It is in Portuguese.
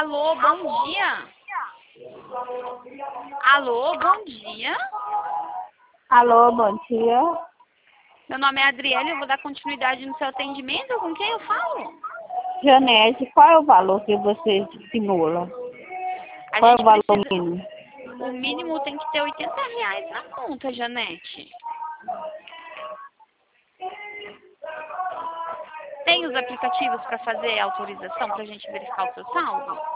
Alô, bom dia. Alô, bom dia. Alô, bom dia. Meu nome é Adriele, eu vou dar continuidade no seu atendimento. Com quem eu falo? Janete, qual é o valor que você estimula? A Qual é gente o valor precisa... mínimo? O mínimo tem que ter R$ 80 na conta, Janete. Tem os aplicativos para fazer a autorização para a gente verificar o seu saldo?